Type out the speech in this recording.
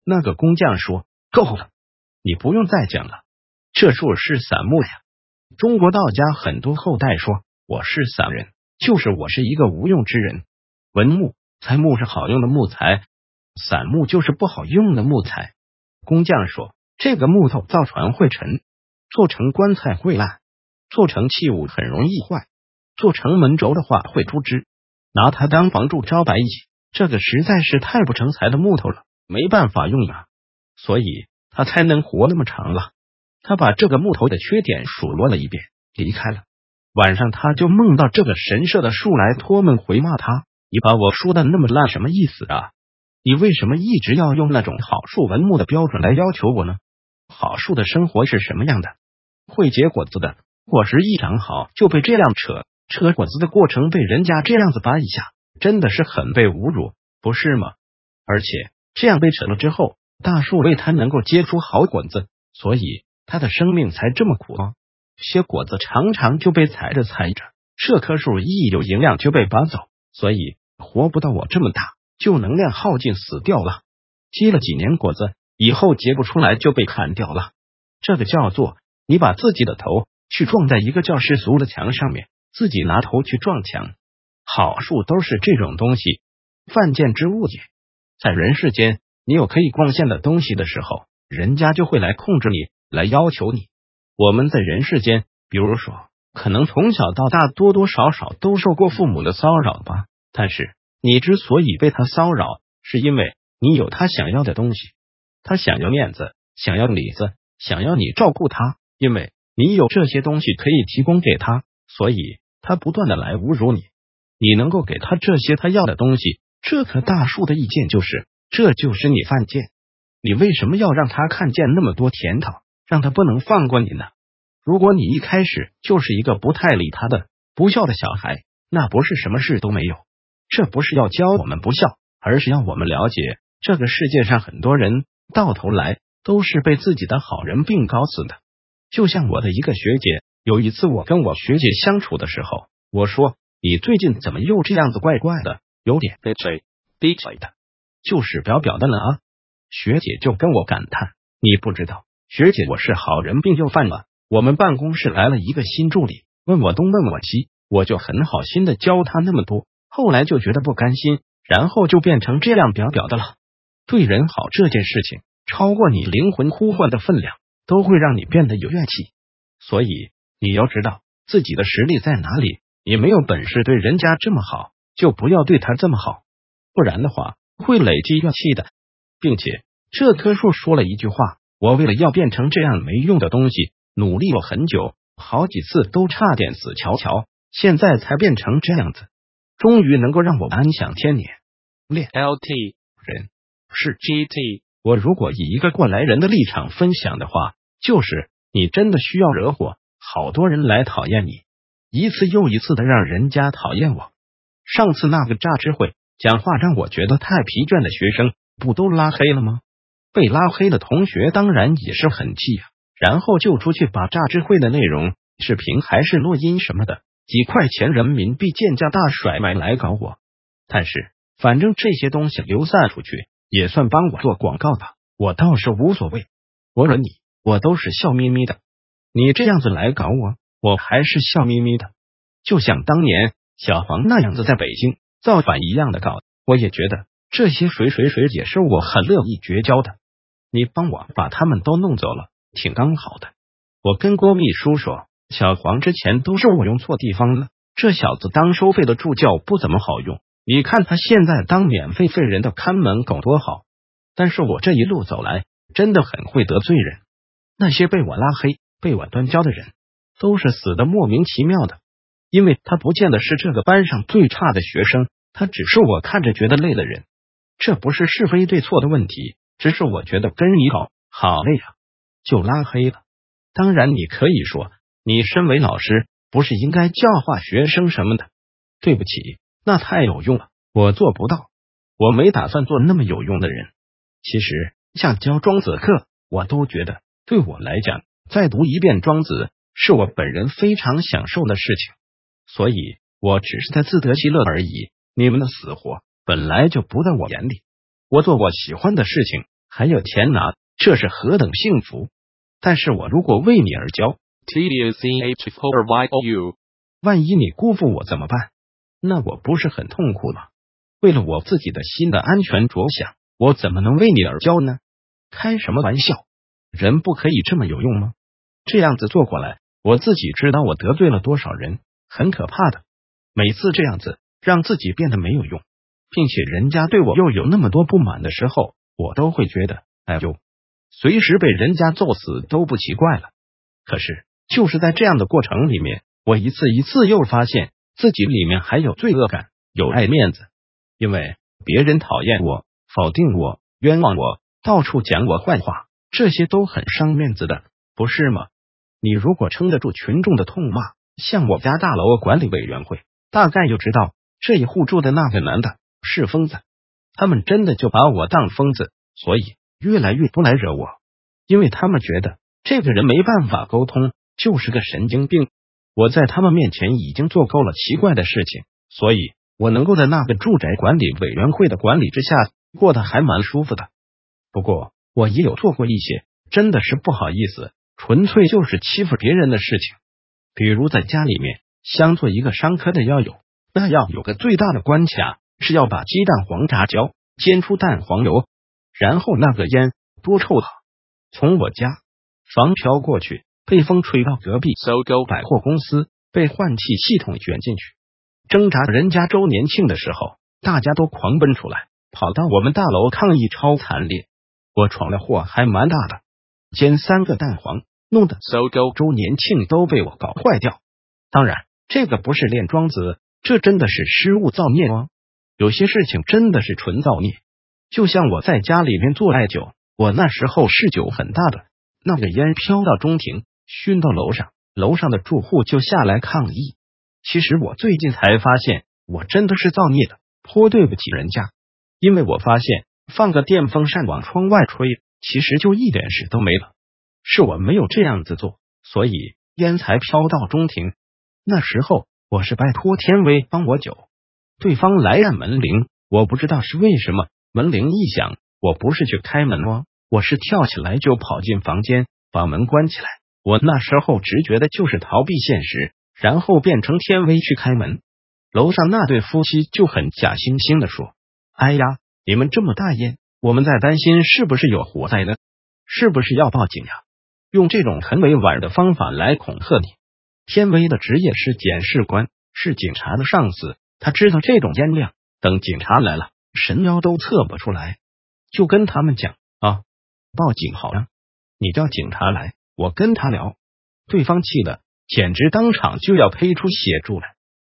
那个工匠说：“够了，你不用再讲了，这树是散木呀。”中国道家很多后代说我是散人，就是我是一个无用之人。文木、材木是好用的木材，散木就是不好用的木材。工匠说，这个木头造船会沉，做成棺材会烂，做成器物很容易坏，做成门轴的话会出枝，拿它当房柱招白蚁，这个实在是太不成材的木头了，没办法用啊，所以他才能活那么长了。他把这个木头的缺点数落了一遍，离开了。晚上他就梦到这个神社的树来托梦回骂他：“你把我说的那么烂，什么意思啊？你为什么一直要用那种好树文木的标准来要求我呢？好树的生活是什么样的？会结果子的，果实一长好就被这样扯果子的过程被人家这样子扒一下，真的是很被侮辱，不是吗？而且这样被扯了之后，大树为它能够结出好果子，所以它的生命才这么苦吗？些果子常常就被踩着，这棵树一有营养就被拔走，所以活不到我这么大，就能量耗尽死掉了。结了几年果子以后结不出来就被砍掉了。这个叫做你把自己的头去撞在一个叫世俗的墙上面，自己拿头去撞墙。好树都是这种东西，犯贱之物也。在人世间，你有可以贡献的东西的时候，人家就会来控制你，来要求你。我们在人世间，比如说可能从小到大多多少少都受过父母的骚扰吧，但是你之所以被他骚扰，是因为你有他想要的东西，他想要面子，想要里子，想要你照顾他，因为你有这些东西可以提供给他，所以他不断的来侮辱你。你能够给他这些他要的东西，这棵大树的意见就是，这就是你犯贱。你为什么要让他看见那么多甜头，让他不能放过你呢？如果你一开始就是一个不太理他的不孝的小孩，那不是什么事都没有。这不是要教我们不孝，而是要我们了解，这个世界上很多人到头来都是被自己的好人病搞死的。就像我的一个学姐，有一次我跟我学姐相处的时候，我说，你最近怎么又这样子怪怪的，有点被嘴逼嘴的，就是表表的了啊。学姐就跟我感叹，你不知道，学姐我是好人病又犯了。我们办公室来了一个新助理，问我东问我西，我就很好心的教他那么多，后来就觉得不甘心，然后就变成这样表表的了。对人好这件事情，超过你灵魂呼唤的分量，都会让你变得有怨气。所以你要知道自己的实力在哪里，你没有本事对人家这么好，就不要对他这么好，不然的话会累积怨气的。并且这棵树说了一句话，我为了要变成这样没用的东西，努力了很久，好几次都差点死翘翘，现在才变成这样子，终于能够让我安享天年。练 LT 人是 GT， 我如果以一个过来人的立场分享的话，就是你真的需要惹火好多人来讨厌你，一次又一次的让人家讨厌我。上次那个榨汁会讲话让我觉得太疲倦的学生，不都拉黑了吗？被拉黑的同学当然也是很气啊，然后就出去把榨汁会的内容、视频还是录音什么的，几块钱人民币贱价大甩卖来搞我。但是反正这些东西流散出去，也算帮我做广告吧，我倒是无所谓。我惹你，我都是笑眯眯的。你这样子来搞我，我还是笑眯眯的。就像当年小黄那样子在北京造反一样的搞，我也觉得这些谁也是我很乐意绝交的。你帮我把他们都弄走了，挺刚好的。我跟郭秘书说，小黄之前都是我用错地方了，这小子当收费的助教不怎么好用，你看他现在当免费废人的看门狗多好。但是我这一路走来，真的很会得罪人。那些被我拉黑、被我断交的人，都是死的莫名其妙的。因为他不见得是这个班上最差的学生，他只是我看着觉得累的人。这不是是非对错的问题，只是我觉得跟你搞好累啊，就拉黑了。当然你可以说，你身为老师不是应该教化学生什么的？对不起，那太有用了，我做不到。我没打算做那么有用的人。其实像教庄子课，我都觉得对我来讲，再读一遍庄子是我本人非常享受的事情，所以我只是在自得其乐而已。你们的死活本来就不在我眼里，我做我喜欢的事情， 还有钱拿，这是何等幸福！但是我如果为你而骄，万一你辜负我怎么办？那我不是很痛苦吗？为了我自己的心的安全着想，我怎么能为你而骄呢？开什么玩笑！人不可以这么有用吗？这样子做过来，我自己知道我得罪了多少人，很可怕的。每次这样子让自己变得没有用，并且人家对我又有那么多不满的时候，我都会觉得哎呦，随时被人家揍死都不奇怪了。可是就是在这样的过程里面，我一次一次又发现自己里面还有罪恶感，有爱面子，因为别人讨厌我、否定我、冤枉我、到处讲我坏话，这些都很伤面子的，不是吗？你如果撑得住群众的痛骂，像我家大楼管理委员会，大概就知道这一户住的那个男的是疯子，他们真的就把我当疯子，所以越来越不来惹我，因为他们觉得这个人没办法沟通，就是个神经病。我在他们面前已经做够了奇怪的事情，所以我能够在那个住宅管理委员会的管理之下过得还蛮舒服的。不过我也有做过一些真的是不好意思，纯粹就是欺负别人的事情。比如在家里面，想做一个商科的要有，那要有个最大的关卡，是要把鸡蛋黄炸焦，煎出蛋黄油，然后那个烟多臭啊！从我家房飘过去，被风吹到隔壁搜狗百货公司，被换气系统卷进去。挣扎人家周年庆的时候，大家都狂奔出来，跑到我们大楼抗议超惨烈。我闯的祸还蛮大的，煎3个蛋黄，弄得搜狗周年庆都被我搞坏掉。当然，这个不是练庄子，这真的是失误造孽哦。有些事情真的是纯造孽。就像我在家里面做艾灸，我那时候是酒很大的，那个烟飘到中庭，熏到楼上，楼上的住户就下来抗议。其实我最近才发现，我真的是造孽的，颇对不起人家。因为我发现放个电风扇往窗外吹，其实就一点事都没了。是我没有这样子做，所以烟才飘到中庭。那时候我是拜托天威帮我灸，对方来按门铃，我不知道是为什么，门铃一响，我不是去开门哦，我是跳起来就跑进房间，把门关起来。我那时候直觉的就是逃避现实，然后变成天威去开门。楼上那对夫妻就很假惺惺的说，哎呀，你们这么大烟，我们在担心是不是有火灾呢？是不是要报警呀？用这种很委婉的方法来恐吓你。天威的职业是检视官，是警察的上司，他知道这种烟量，等警察来了，神妖都测不出来。就跟他们讲啊，报警好了，你叫警察来，我跟他聊。对方气的简直当场就要呸出血柱来。